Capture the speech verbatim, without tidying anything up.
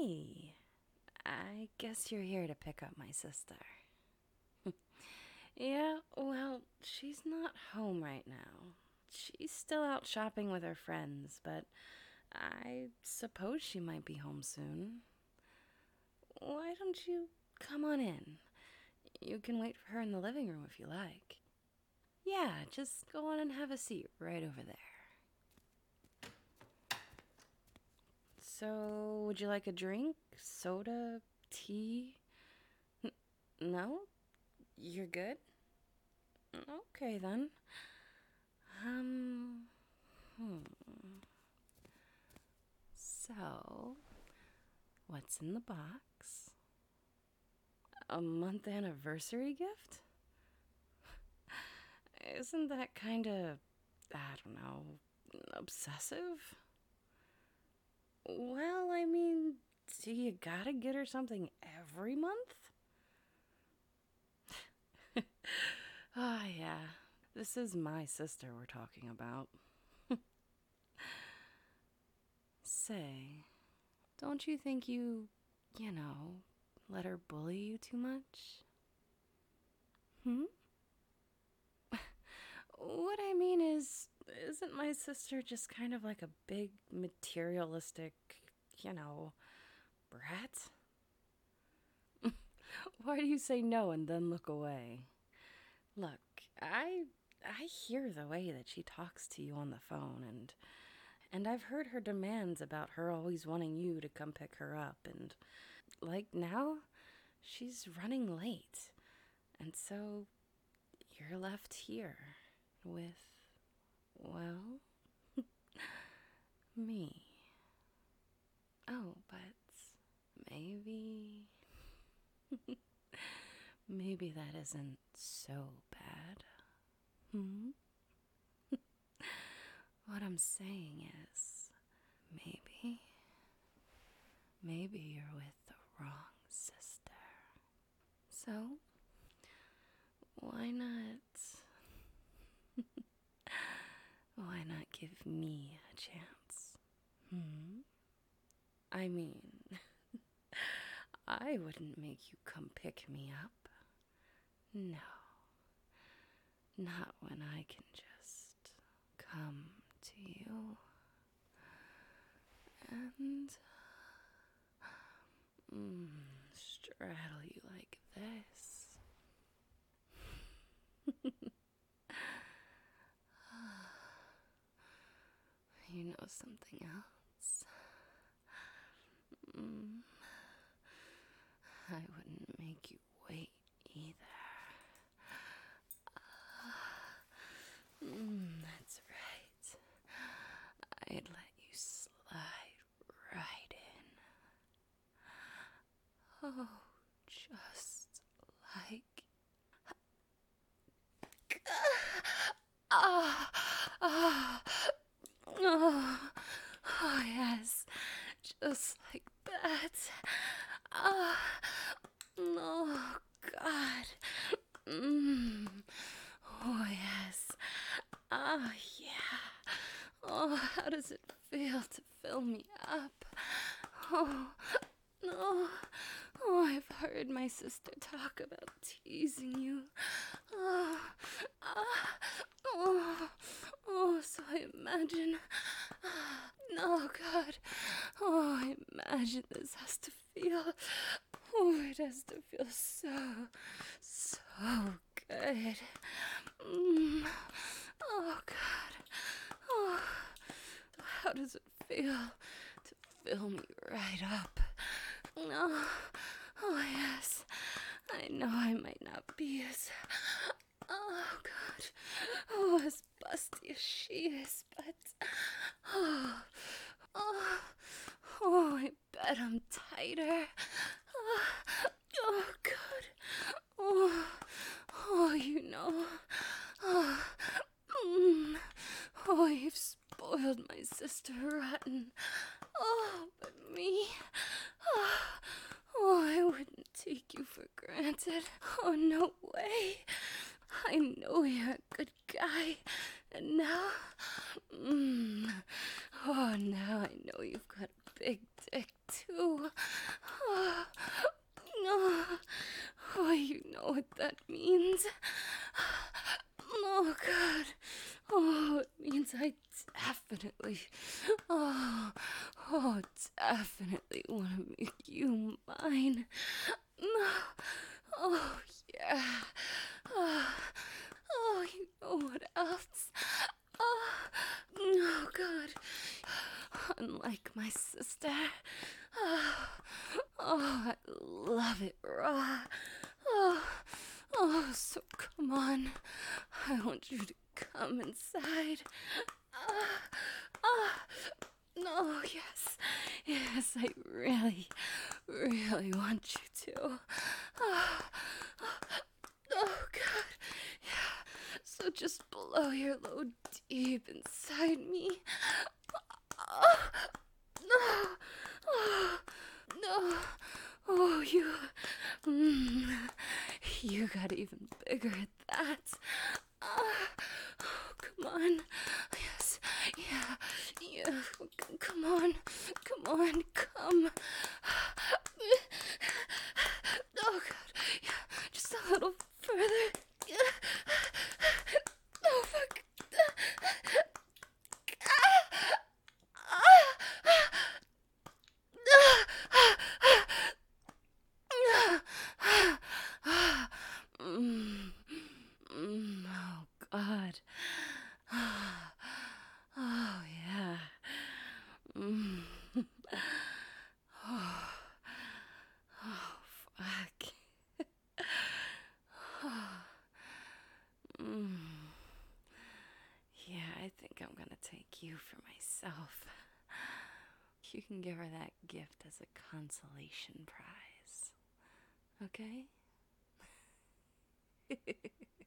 Hey, I guess you're here to pick up my sister. Yeah, well, she's not home right now. She's still out shopping with her friends, but I suppose she might be home soon. Why don't you come on in? You can wait for her in the living room if you like. Yeah, just go on and have a seat right over there. So, would you like a drink? Soda? Tea? N- no? You're good? Okay then. Um, hmm. So, what's in the box? A month anniversary gift? Isn't that kind of, I don't know, obsessive? Well, I mean, do you gotta get her something every month? Ah, oh, yeah. This is my sister we're talking about. Say, don't you think you, you know, let her bully you too much? Hmm? What I mean is, isn't my sister just kind of like a big materialistic, you know, brat? Why do you say no and then look away? Look, I I hear the way that she talks to you on the phone, and and I've heard her demands about her always wanting you to come pick her up, and like now she's running late. And so you're left here with, well, me. Oh, but maybe. Maybe that isn't so bad. Hmm? What I'm saying is, maybe. Maybe you're with the wrong sister. So, why not. Why not give me a chance? Hmm? I mean, I wouldn't make you come pick me up. No. Not when I can just come to you and mm, straddle you like this. You know something else? Mm, I wouldn't make you wait either. Mm, that's right. I'd let you slide right in. Oh, just like. Ah, ah, oh, oh, yes, just like that. Ah, oh, God. Mm. Oh, yes. Ah, yeah. Oh, how does it feel to fill me up? Oh, no. Oh, I've heard my sister talk about teasing you. Oh, ah, oh, oh, so I imagine. No, God. Oh, I imagine this has to feel. Oh, it has to feel so, so good. Mm. Oh, God. Oh, how does it feel to fill me right up? Oh, oh, yes. I know I might not be as. Oh, God. Oh, as busty as she is, but. Oh, oh, oh, I bet I'm tighter. Oh, oh, God. Oh, oh, you know. Oh, mm, oh, you've spoiled my sister rotten. Oh, but me. Oh, oh, I wouldn't take you for granted. Oh, no way. I know you're a good guy. And now, mm, oh, now I know you've got a big dick, too. Oh, oh, definitely want to make you mine. Oh, yeah. Oh, oh, you know what else? Oh, oh, God. Unlike my sister. Oh, oh, I love it raw. Oh, oh, so come on. I want you to come inside. Ah, ah, no, yes, yes, I really, really want you to. Ah, oh, God, yeah. So just blow your load deep inside me. Ah, no, oh, no, oh, you, mm, you got even bigger at that. Ah, oh, come on. Yes, yeah, yeah. C- Come on, come on, come. Oh, God. Yeah, just a little further. Yeah. Oh, fuck. Mm, mm, oh, God. Oh, yeah. Mm. Oh, oh, fuck. Mm. Yeah, I think I'm gonna take you for myself. You can give her that gift as a consolation prize. Okay?